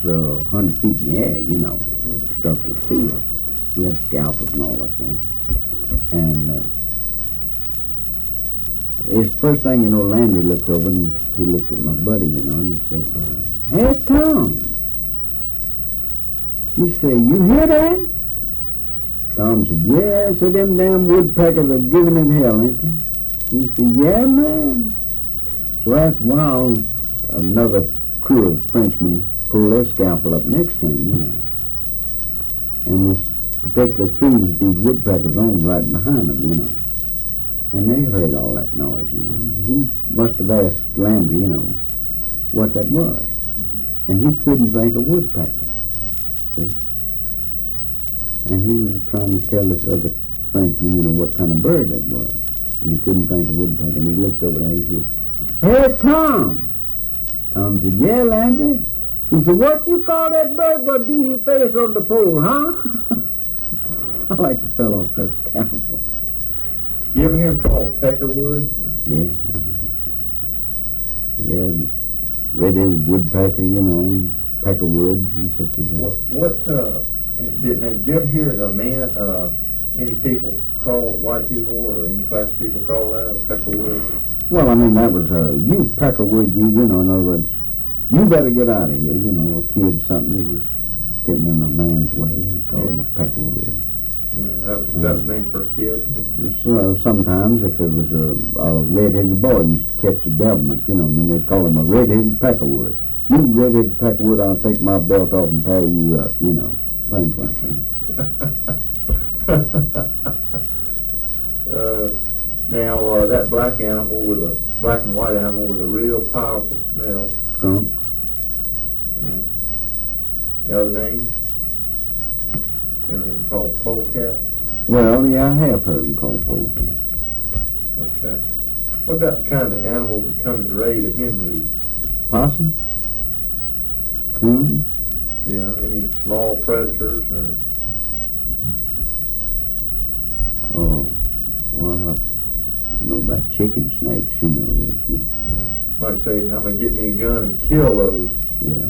100 feet in the air, you know, structural steel. We had scalpels and all up there. And it's first thing you know, Landry looked over and he looked at my buddy, you know, and he said, "Hey, Tom." He said, "You hear that?" Tom said, "Yeah." Said, "Them damn woodpeckers are giving it hell, ain't they?" He said, "Yeah, man." So after a while, another crew of Frenchmen pulled their scalpel up next to him, you know. And this particular tree that these woodpeckers owned right behind them, you know. And they heard all that noise, you know. And he must have asked Landry, you know, what that was. And he couldn't think of woodpecker, see. And he was trying to tell this other Frenchman, you know, what kind of bird that was. And he couldn't think of woodpecker. And he looked over there, he said, "Hey, Tom." Tom said, "Yeah, Landry." He said, "What you call that bird what beat his face on the pole, huh?" I like the fellow off that scalpel. You ever hear him called Peckerwood? Yeah. Yeah, red-headed woodpecker, you know, peckerwoods and such as that. Did you ever hear any people call, white people or any class of people call that a Peckerwood? Well, I mean, that was you peckerwood, you know, in other words, you better get out of here, you know, a kid, something that was getting in a man's way, he called him a peckerwood. Yeah, that was named for a kid? So, sometimes, if it was a red-headed boy, used to catch the devilment, you know, I mean, they'd call him a red-headed peckerwood. "You red-headed peckerwood, I'll take my belt off and tie you up," you know, things like that. Now, that black and white animal with a real powerful smell. Skunk. Yeah. The other names? Ever heard them called polecat? Well, yeah, I have heard them called polecat. Okay. What about the kind of animals that come and raid a hen roost? Possum? Coon? Yeah, any small predators or... Oh, well, I know about chicken snakes, you know. Might say, "I'm going to get me a gun and kill those." Yeah.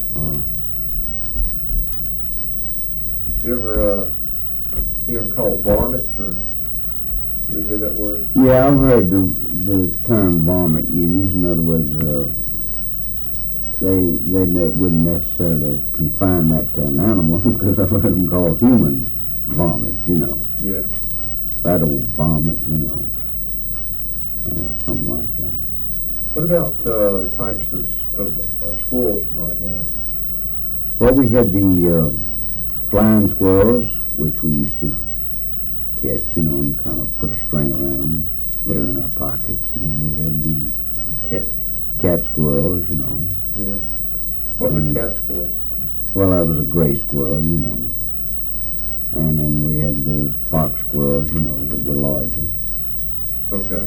You ever hear them called varmints, or you ever hear that word? Yeah, I've heard the term varmint used. In other words, they wouldn't necessarily confine that to an animal because I've heard them call humans varmints, you know. Yeah. That old varmint, you know, something like that. What about the types of squirrels you might have? Well, we had the flying squirrels, which we used to catch, you know, and kind of put a string around them, put them in our pockets. And then we had the cat squirrels, you know. Yeah. What was a cat squirrel? Well, that was a gray squirrel, you know. And then we had the fox squirrels, you know, that were larger. Okay.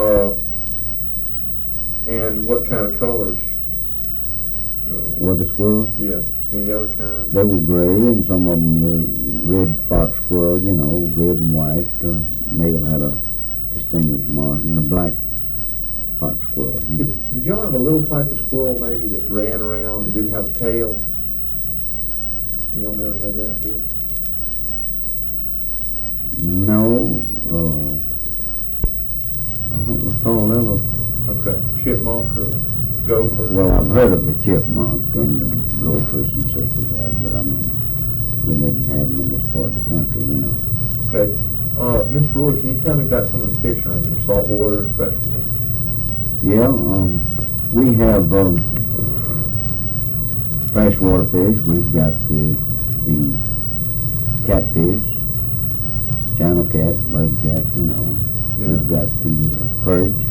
And what kind of colors? Were the squirrels? Yeah. Any other kind? They were gray, and some of them the red fox squirrel, you know, red and white. Male had a distinguished mark, and the black fox squirrel. You know. Did y'all have a little type of squirrel maybe that ran around and didn't have a tail? Y'all never had that here? No, I don't recall ever. Okay, chipmunk or gopher? Well, I've heard of the chipmunk and gophers and such as that, but I mean, we didn't have them in this part of the country, you know. Okay, Mr. Roy, can you tell me about some of the fish around here, saltwater and freshwater? Yeah, we have freshwater fish. We've got the catfish, channel cat, mud cat, you know. Yeah. We've got the perch,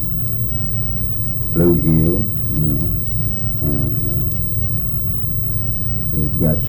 bluegill, you know, and we've got